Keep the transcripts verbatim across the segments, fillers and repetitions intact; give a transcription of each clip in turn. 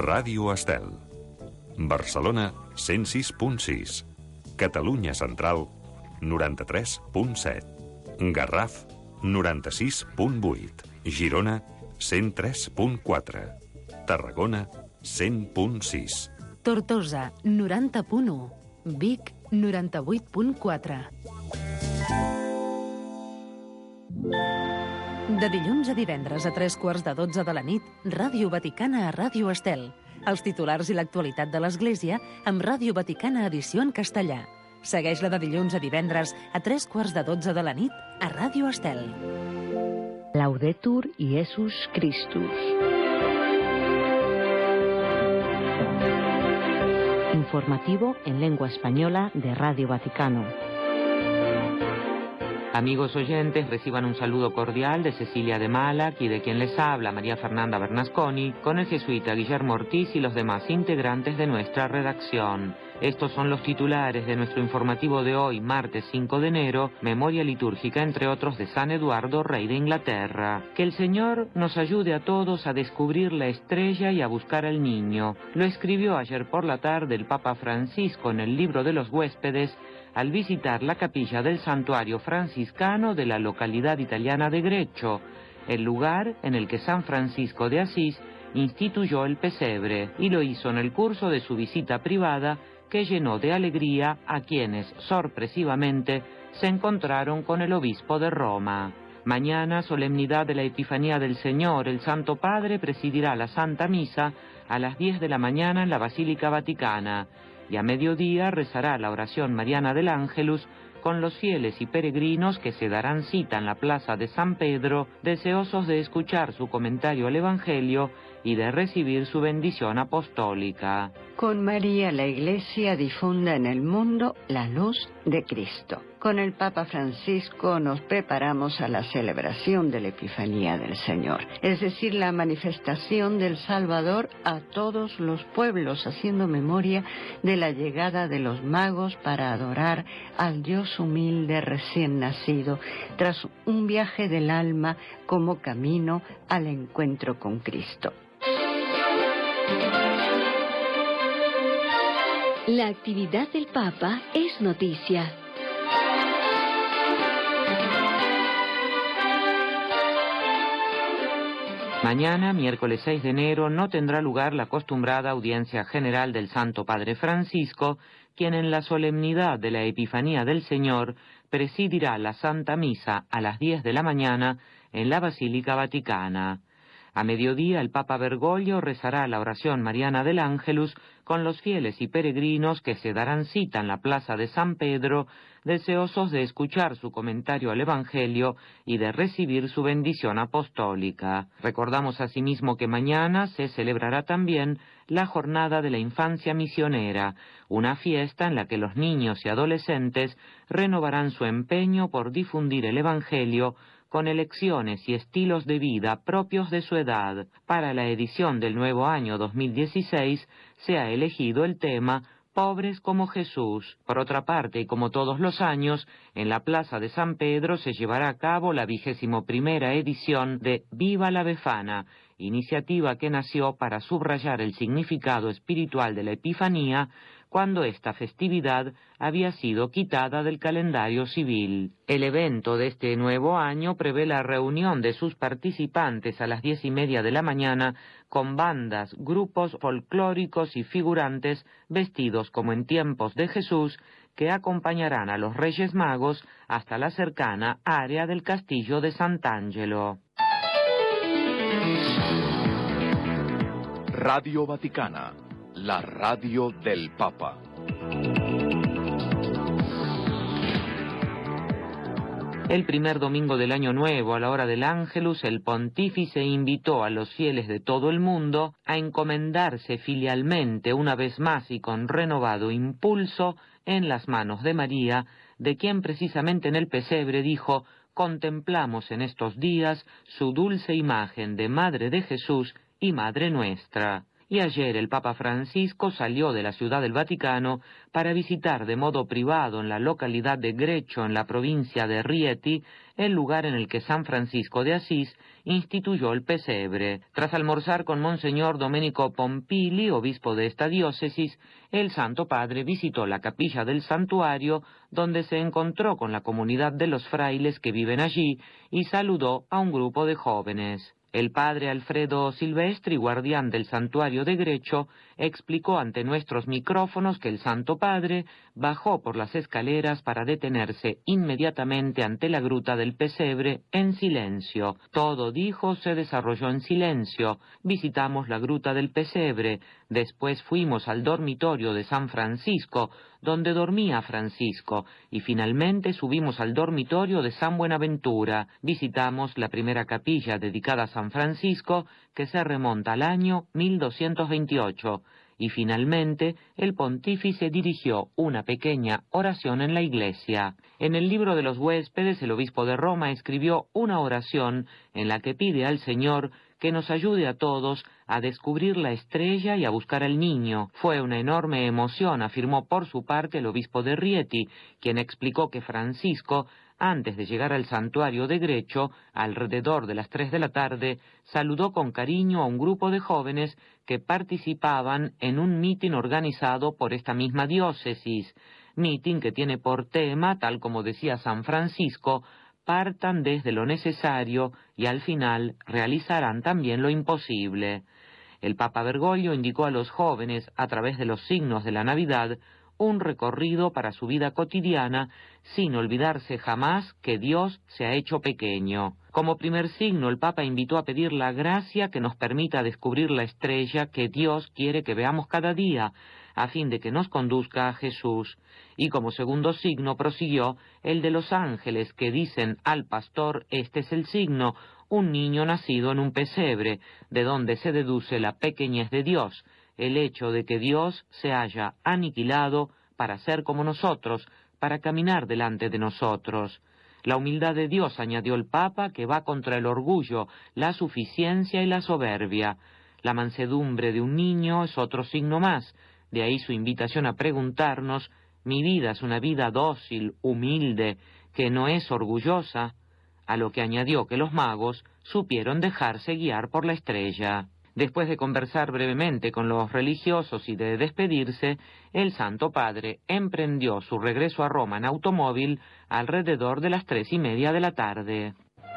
Ràdio Estel. Barcelona, cent sis punt sis. Catalunya Central, noranta-tres punt set. Garraf, noranta-sis punt vuit. Girona, cent tres punt quatre. Tarragona, cent punt sis. Tortosa, noranta punt u. Vic, noranta-vuit punt quatre. De dilluns a divendres a tres quarts de dotze de la nit, Ràdio Vaticana a Ràdio Estel. Els titulars i l'actualitat de l'Església amb Ràdio Vaticana edició en castellà. Segueix-la de dilluns a divendres a tres quarts de dotze de la nit a Ràdio Estel. Laudetur Iesus Christus. Informativo en lengua española de Radio Vaticano. Amigos oyentes, reciban un saludo cordial de Cecilia de Malac y de quien les habla, María Fernanda Bernasconi, con el jesuita Guillermo Ortiz y los demás integrantes de nuestra redacción. Estos son los titulares de nuestro informativo de hoy, martes cinco de enero, memoria litúrgica, entre otros, de San Eduardo, rey de Inglaterra. Que el Señor nos ayude a todos a descubrir la estrella y a buscar al niño. Lo escribió ayer por la tarde el Papa Francisco en el Libro de los Huéspedes, al visitar la capilla del santuario franciscano de la localidad italiana de Greccio, el lugar en el que San Francisco de Asís instituyó el pesebre, y lo hizo en el curso de su visita privada, que llenó de alegría a quienes, sorpresivamente, se encontraron con el obispo de Roma. Mañana, solemnidad de la Epifanía del Señor, el Santo Padre presidirá la Santa Misa a las diez de la mañana en la Basílica Vaticana, y a mediodía rezará la oración mariana del Ángelus con los fieles y peregrinos que se darán cita en la plaza de San Pedro, deseosos de escuchar su comentario al Evangelio y de recibir su bendición apostólica. Con María la Iglesia difunda en el mundo la luz de Cristo. Con el Papa Francisco nos preparamos a la celebración de la Epifanía del Señor, es decir, la manifestación del Salvador a todos los pueblos, haciendo memoria de la llegada de los magos para adorar al Dios humilde recién nacido, tras un viaje del alma como camino al encuentro con Cristo. La actividad del Papa es noticia. Mañana, miércoles seis de enero, no tendrá lugar la acostumbrada audiencia general del Santo Padre Francisco, quien en la solemnidad de la Epifanía del Señor presidirá la Santa Misa a las diez de la mañana en la Basílica Vaticana. A mediodía, el Papa Bergoglio rezará la oración mariana del Ángelus con los fieles y peregrinos que se darán cita en la plaza de San Pedro, deseosos de escuchar su comentario al Evangelio y de recibir su bendición apostólica. Recordamos asimismo que mañana se celebrará también la Jornada de la Infancia Misionera, una fiesta en la que los niños y adolescentes renovarán su empeño por difundir el Evangelio con elecciones y estilos de vida propios de su edad. Para la edición del nuevo año dos mil dieciséis se ha elegido el tema Pobres como Jesús. Por otra parte, y como todos los años, en la Plaza de San Pedro se llevará a cabo la vigésimo primera edición de Viva la Befana, iniciativa que nació para subrayar el significado espiritual de la Epifanía cuando esta festividad había sido quitada del calendario civil. El evento de este nuevo año prevé la reunión de sus participantes a las diez y media de la mañana con bandas, grupos folclóricos y figurantes vestidos como en tiempos de Jesús, que acompañarán a los Reyes Magos hasta la cercana área del Castillo de Sant'Angelo. Radio Vaticana, la radio del Papa. El primer domingo del Año Nuevo, a la hora del Ángelus, el pontífice invitó a los fieles de todo el mundo a encomendarse filialmente una vez más y con renovado impulso en las manos de María, de quien precisamente en el pesebre dijo: contemplamos en estos días su dulce imagen de Madre de Jesús y Madre nuestra. y ayer el Papa Francisco salió de la Ciudad del Vaticano para visitar de modo privado en la localidad de Grecho, en la provincia de Rieti, el lugar en el que San Francisco de Asís instituyó el pesebre. Tras almorzar con Monseñor Domenico Pompili, obispo de esta diócesis, el Santo Padre visitó la capilla del santuario, donde se encontró con la comunidad de los frailes que viven allí y saludó a un grupo de jóvenes. El padre Alfredo Silvestri, guardián del santuario de Grecho, explicó ante nuestros micrófonos que el Santo Padre bajó por las escaleras para detenerse inmediatamente ante la gruta del pesebre en silencio. Todo, dijo, se desarrolló en silencio. Visitamos la gruta del pesebre, después fuimos al dormitorio de San Francisco, donde dormía Francisco, y finalmente subimos al dormitorio de San Buenaventura. Visitamos la primera capilla dedicada a San Francisco, que se remonta al año mil doscientos veintiocho, y finalmente el pontífice dirigió una pequeña oración en la iglesia. En el libro de los huéspedes, el obispo de Roma escribió una oración en la que pide al Señor que nos ayude a todos a descubrir la estrella y a buscar al niño. Fue una enorme emoción, afirmó por su parte el obispo de Rieti, quien explicó que Francisco, antes de llegar al santuario de Grecho, alrededor de las tres de la tarde, saludó con cariño a un grupo de jóvenes que participaban en un mitin organizado por esta misma diócesis, mitin que tiene por tema, tal como decía San Francisco, partan desde lo necesario y al final realizarán también lo imposible. El Papa Bergoglio indicó a los jóvenes, a través de los signos de la Navidad, un recorrido para su vida cotidiana, sin olvidarse jamás que Dios se ha hecho pequeño. Como primer signo, el Papa invitó a pedir la gracia que nos permita descubrir la estrella que Dios quiere que veamos cada día, a fin de que nos conduzca a Jesús. Y como segundo signo prosiguió el de los ángeles que dicen al pastor: este es el signo, un niño nacido en un pesebre, de donde se deduce la pequeñez de Dios, el hecho de que Dios se haya aniquilado para ser como nosotros, para caminar delante de nosotros. La humildad de Dios, añadió el Papa, que va contra el orgullo, la suficiencia y la soberbia. La mansedumbre de un niño es otro signo más, de ahí su invitación a preguntarnos: mi vida es una vida dócil, humilde, que no es orgullosa, a lo que añadió que los magos supieron dejarse guiar por la estrella. Después de conversar brevemente con los religiosos y de despedirse, el Santo Padre emprendió su regreso a Roma en automóvil alrededor de las tres y media de la tarde.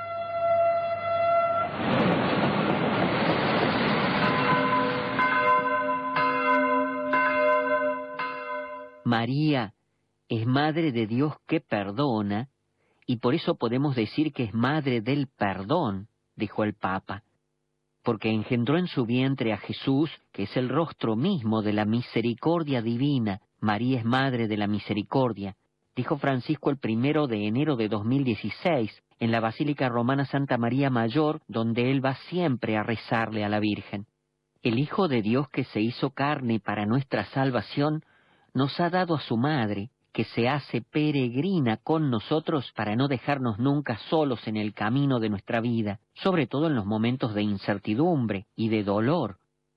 María es Madre de Dios que perdona, y por eso podemos decir que es Madre del perdón, dijo el Papa, porque engendró en su vientre a Jesús, que es el rostro mismo de la misericordia divina. María es Madre de la Misericordia, dijo Francisco el primero de enero de dos mil dieciséis, en la Basílica Romana Santa María Mayor, donde él va siempre a rezarle a la Virgen. El Hijo de Dios que se hizo carne para nuestra salvación, nos ha dado a su Madre, que se hace peregrina con nosotros para no dejarnos nunca solos en el camino de nuestra vida, sobre todo en los momentos de incertidumbre y de dolor.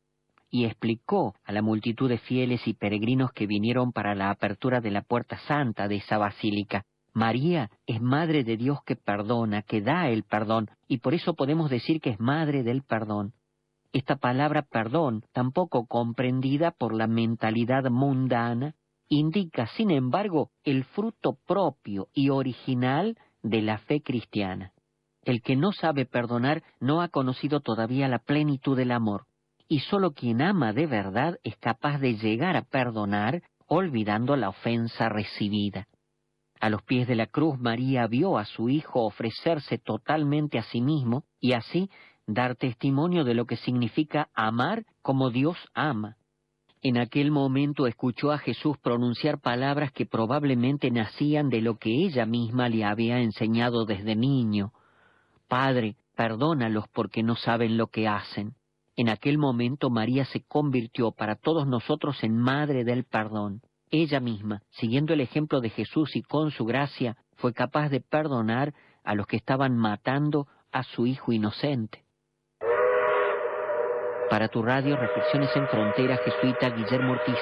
Y explicó a la multitud de fieles y peregrinos que vinieron para la apertura de la Puerta Santa de esa basílica: María es Madre de Dios que perdona, que da el perdón, y por eso podemos decir que es Madre del perdón. Esta palabra perdón, tampoco comprendida por la mentalidad mundana, indica, sin embargo, el fruto propio y original de la fe cristiana. El que no sabe perdonar no ha conocido todavía la plenitud del amor, y sólo quien ama de verdad es capaz de llegar a perdonar, olvidando la ofensa recibida. A los pies de la cruz, María vio a su Hijo ofrecerse totalmente a sí mismo, y así dar testimonio de lo que significa amar como Dios ama. En aquel momento escuchó a Jesús pronunciar palabras que probablemente nacían de lo que ella misma le había enseñado desde niño: Padre, perdónalos porque no saben lo que hacen. En aquel momento María se convirtió para todos nosotros en Madre del perdón. Ella misma, siguiendo el ejemplo de Jesús y con su gracia, fue capaz de perdonar a los que estaban matando a su Hijo inocente. Para tu radio, Reflexiones en Frontera, jesuita Guillermo Ortiz.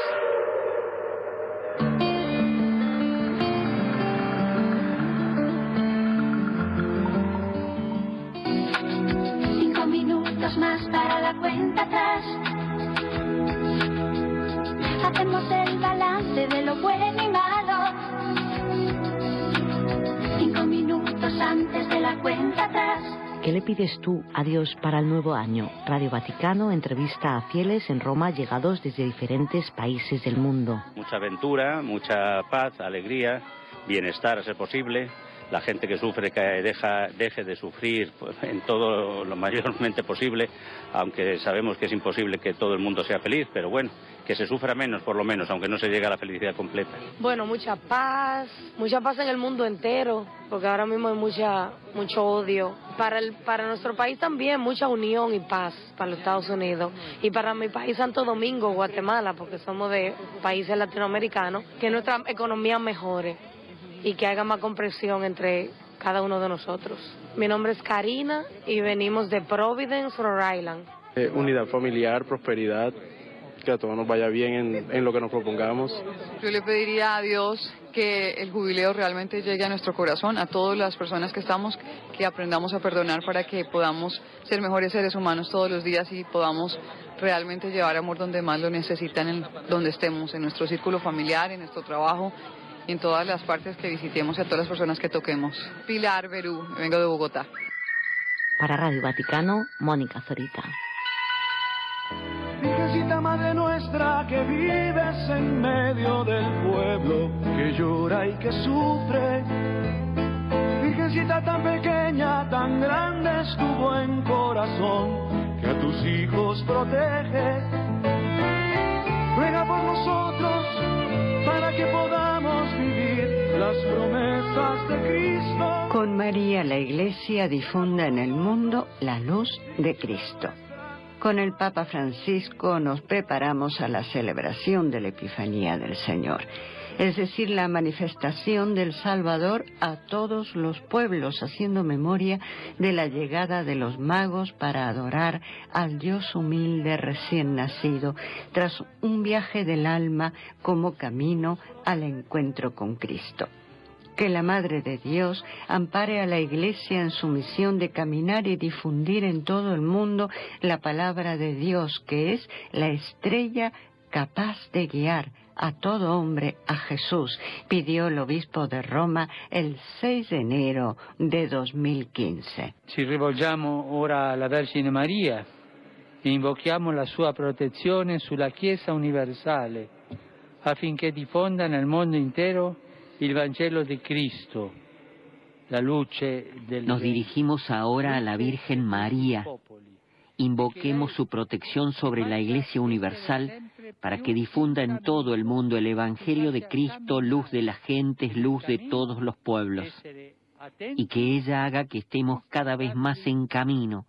Cinco minutos más para la cuenta atrás. Hacemos el balance de lo bueno y malo. Cinco minutos antes de la cuenta atrás. ¿Qué le pides tú a Dios para el nuevo año? Radio Vaticano entrevista a fieles en Roma llegados desde diferentes países del mundo. Mucha aventura, mucha paz, alegría, bienestar a ser posible. La gente que sufre que deja, deje de sufrir en todo lo mayormente posible, aunque sabemos que es imposible que todo el mundo sea feliz, pero bueno, que se sufra menos por lo menos, aunque no se llegue a la felicidad completa. Bueno, mucha paz, mucha paz en el mundo entero, porque ahora mismo hay mucha, mucho odio. Para, el, para nuestro país también, mucha unión y paz para los Estados Unidos. Y para mi país, Santo Domingo, Guatemala, porque somos de países latinoamericanos, que nuestra economía mejore y que haga más comprensión entre cada uno de nosotros. Mi nombre es Karina y venimos de Providence, Rhode Island. Eh, unidad familiar, prosperidad, que a todos nos vaya bien en, en lo que nos propongamos. Yo le pediría a Dios que el jubileo realmente llegue a nuestro corazón, a todas las personas que estamos, que aprendamos a perdonar para que podamos ser mejores seres humanos todos los días y podamos realmente llevar amor donde más lo necesitan, en donde estemos, en nuestro círculo familiar, en nuestro trabajo, en todas las partes que visitemos y a todas las personas que toquemos. Pilar Berú, vengo de Bogotá. Para Radio Vaticano, Mónica Zorita. Virgencita Madre nuestra que vives en medio del pueblo que llora y que sufre, Virgencita tan pequeña, tan grande es tu buen corazón que a tus hijos protege. Ruega por nosotros para que podamos vivir las promesas de Cristo. Con María la Iglesia difunda en el mundo la luz de Cristo. Con el Papa Francisco nos preparamos a la celebración de la Epifanía del Señor, es decir, la manifestación del Salvador a todos los pueblos, haciendo memoria de la llegada de los magos para adorar al Dios humilde recién nacido, tras un viaje del alma como camino al encuentro con Cristo. Que la Madre de Dios ampare a la Iglesia en su misión de caminar y difundir en todo el mundo la palabra de Dios, que es la estrella capaz de guiar a todo hombre a Jesús, pidió el obispo de Roma el seis de enero de dos mil quince. Ci rivolgiamo ora alla Vergine Maria e invochiamo la sua protezione sulla Chiesa universale affinché diffonda nel mondo intero il Vangelo di Cristo, la luce del... Nos dirigimos ahora a la Virgen María. Invoquemos su protección sobre la Iglesia universal para que difunda en todo el mundo el Evangelio de Cristo, luz de las gentes, luz de todos los pueblos, y que ella haga que estemos cada vez más en camino,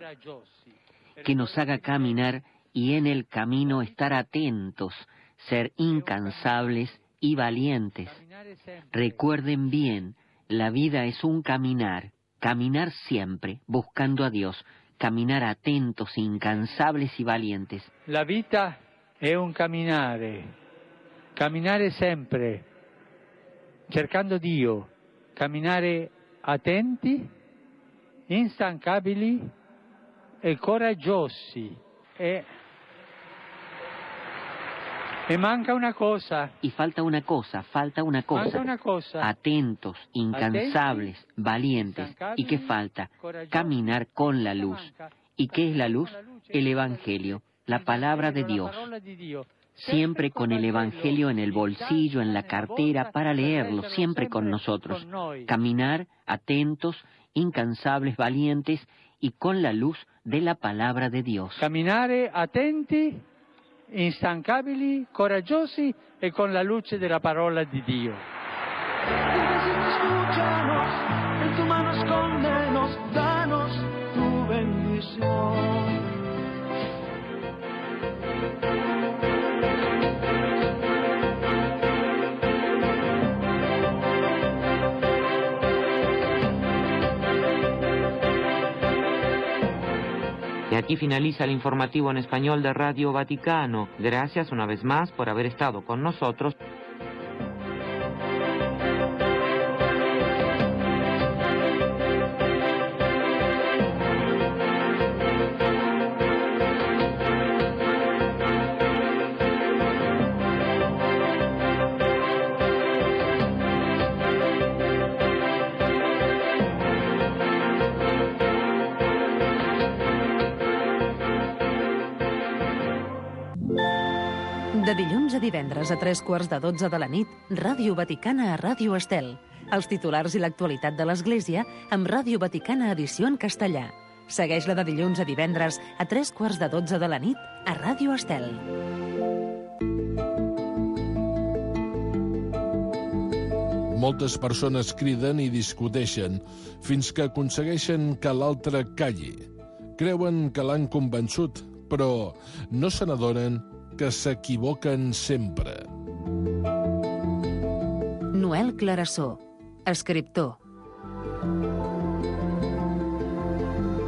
que nos haga caminar y en el camino estar atentos, ser incansables y valientes. Recuerden bien, la vida es un caminar, caminar siempre, buscando a Dios, caminar atentos, incansables y valientes. La vita è un camminare, camminare sempre, cercando Dio, camminare attenti, instancabili e coraggiosi. E, e manca una cosa. Y falta una cosa, falta una cosa. Manca una cosa. Atentos, incansables, Atenti, valientes. ¿Y qué falta? Caminar con la luz. ¿Y qué es la luz? El Evangelio, la palabra de Dios. Siempre con el Evangelio en el bolsillo, en la cartera, para leerlo, siempre con nosotros. Caminar atentos, incansables, valientes y con la luz de la palabra de Dios. Camminare attenti, instancabili, coraggiosi e con la luce della parola di Dio. Escúchanos, en tu mano escóndenos, danos tu bendición. aquí finaliza el informativo en español de Radio Vaticano. Gracias una vez más por haber estado con nosotros. De dilluns a divendres a tres quarts de dotze de la nit, Ràdio Vaticana a Ràdio Estel. Els titulars i l'actualitat de l'Església amb Ràdio Vaticana edició en castellà. Segueix-la de dilluns a divendres a tres quarts de dotze de la nit a Ràdio Estel. Moltes persones criden i discuteixen fins que aconsegueixen que l'altre calli. Creuen que l'han convençut, però no se n'adonen que s'equivoquen sempre. Noel Clarasó, escriptor.